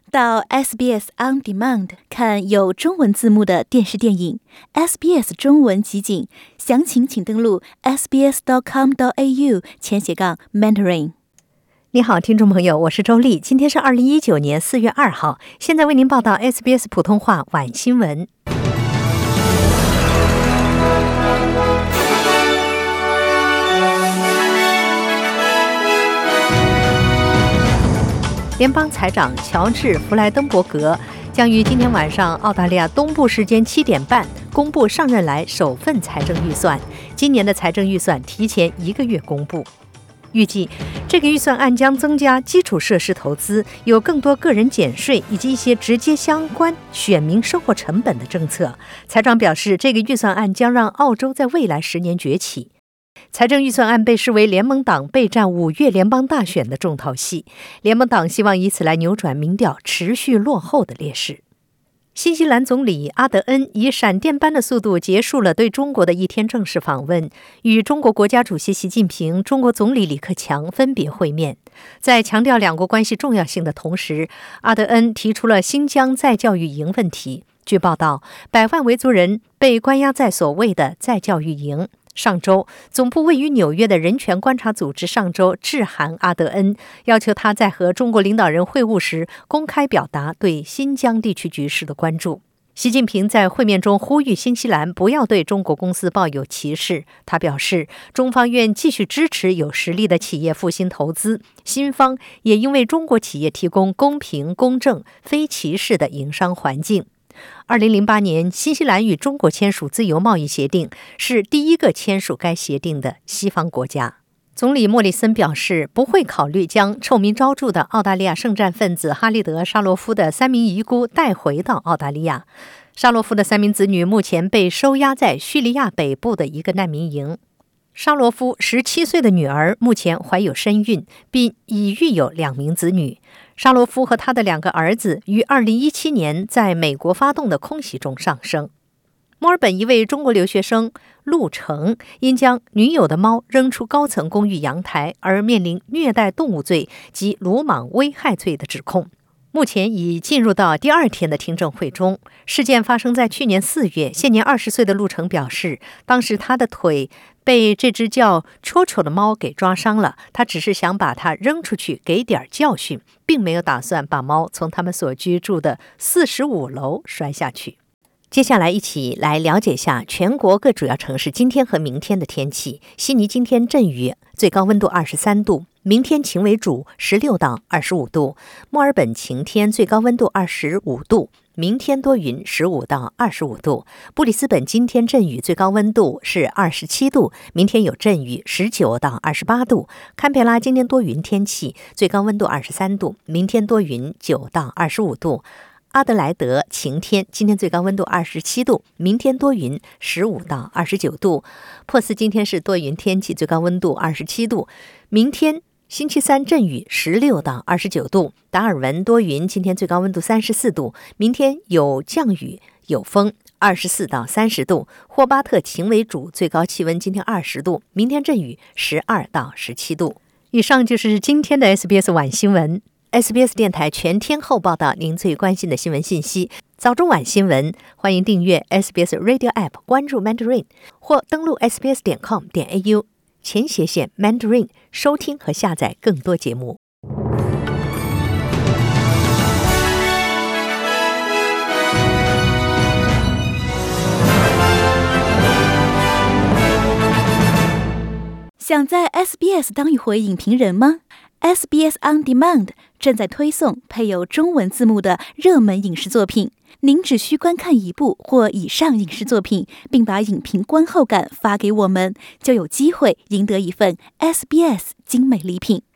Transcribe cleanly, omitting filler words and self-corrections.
到 SBS On Demand 看有中文字幕的电视电影 SBS 中文集锦，详情请登录 sbs.com.au/Mandarin。 你好，听众朋友，我是周丽，今天是2019年4月2号，现在为您报道 SBS 普通话晚新闻。联邦财长乔治·弗莱登伯格将于今天晚上澳大利亚东部时间7点半公布上任来首份财政预算。今年的财政预算提前1个月公布，预计这个预算案将增加基础设施投资，有更多个人减税以及一些直接相关选民生活成本的政策。财长表示，这个预算案将让澳洲在未来10年崛起。财政预算案被视为联盟党备战5月联邦大选的重头戏，联盟党希望以此来扭转民调持续落后的劣势。新西兰总理阿德恩以闪电般的速度结束了对中国的1天正式访问，与中国国家主席习近平、中国总理李克强分别会面。在强调两国关系重要性的同时，阿德恩提出了新疆再教育营问题。据报道，100万维族人被关押在所谓的再教育营。上周，总部位于纽约的人权观察组织上周致函阿德恩，要求他在和中国领导人会晤时公开表达对新疆地区局势的关注。习近平在会面中呼吁新西兰不要对中国公司抱有歧视。他表示，中方愿继续支持有实力的企业复兴投资，新方也应为中国企业提供公平、公正、非歧视的营商环境。2008年，新西兰与中国签署自由贸易协定，是第一个签署该协定的西方国家。总理莫里森表示，不会考虑将臭名昭著的澳大利亚圣战分子哈利德·沙罗夫的3名遗孤带回到澳大利亚。沙罗夫的3名子女目前被收押在叙利亚北部的一个难民营。沙罗夫17岁的女儿目前怀有身孕，并已育有2名子女。沙罗夫和他的2个儿子于2017年在美国发动的空袭中丧生。墨尔本一位中国留学生陆成因将女友的猫扔出高层公寓阳台而面临虐待动物罪及鲁莽危害罪的指控，目前已进入到第2天的听证会中。事件发生在去年4月，现年20岁的陆成表示，当时他的腿被这只叫戳戳的猫给抓伤了，他只是想把它扔出去给点教训，并没有打算把猫从他们所居住的45楼摔下去。接下来一起来了解一下全国各主要城市今天和明天的天气。悉尼今天阵雨，最高温度23度，明天晴为主，16到25度。墨尔本晴天，最高温度25度，明天多云，15到25度。布里斯本今天阵雨，最高温度是27度，明天有阵雨，19到28度。堪培拉今天多云天气，最高温度23度，明天多云，9到25度。阿德莱德晴天，今天最高温度27度，明天多云，15到29度。珀斯今天是多云天气，最高温度27度，明天星期三阵雨，16到29度。达尔文多云，今天最高温度34度，明天有降雨有风，24到30度。霍巴特晴为主，最高气温今天20度，明天阵雨12到17度。以上就是今天的 SBS 晚新闻。SBS 电台全天候报道您最关心的新闻信息，早中晚新闻，欢迎订阅 SBS Radio App， 关注 Mandarin 或登录 sbs.com.au/Mandarin 收听和下载更多节目。 想在 SBS 当一回影评人吗？SBS On Demand 正在推送配有中文字幕的热门影视作品，您只需观看1部或以上影视作品，并把影评观后感发给我们，就有机会赢得一份 SBS 精美礼品。